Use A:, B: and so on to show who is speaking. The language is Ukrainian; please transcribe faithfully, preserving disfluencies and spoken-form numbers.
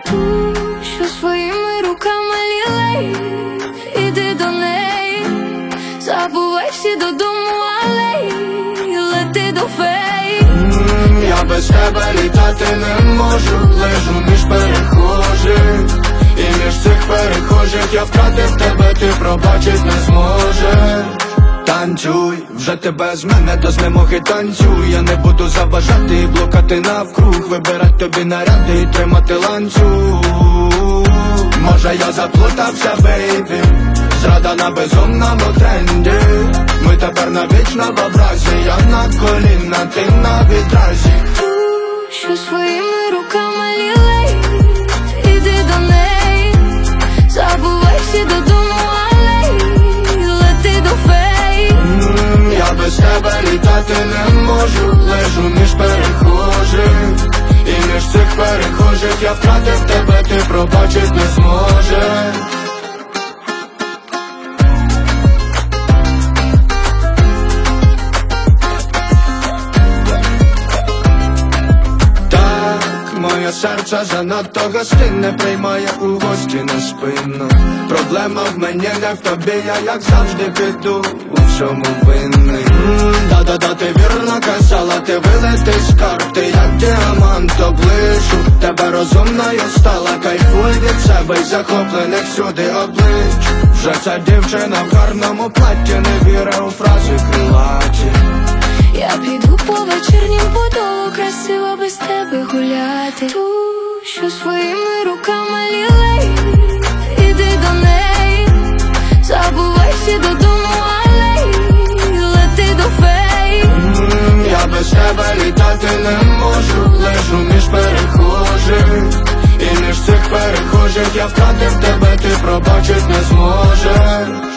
A: Ту, що своїми руками лілей, іди до неї, забувай всі додому алеї, лети до феї.
B: mm, Я без тебе літати не можу, лежу між перехожих, і між цих перехожих я втратив тебе, ти пробачить не зможеш. Танцюй, вже тебе з мене до знемоги танцюй. Я не буду заважати і блукати навкруг, вибирать тобі наряди і тримати ланцюг. Може я заплутався, бейбі, зрада на безумному тренді. Ми тепер навічно в образі, я на коліна, ти на відразі.
A: Ту, що своїми руками лілей, іди до неї, забувай всі додому алеї, лети до феї.
B: mm, Я без тебе літати не можу, лежу між перехожих, і між цих перехожих я втратив тебе, ти пробачить не зможеш. Моє серце занадто гостинне, приймає у гості на спину. Проблема в мені, не в тобі, я як завжди піду у всьому винний. Да-да-да, ти вірно казала, ти вилитий скарб, ти як діамант облишу. Тебе розумною стала, кайфуй від себе й захоплених всюди облич. Вже ця дівчина в гарному платі, не віра у фрази крилаті.
A: Я піду по вечірнім подолу, красиво без тебе гуляти. Ту, що своїми руками лілей, іди до неї, забувай всі додому алеї, лети до феї.
B: mm, Я без тебе літати не можу, лежу між перехожих, і між цих перехожих я втратив тебе, ти пробачить не зможеш.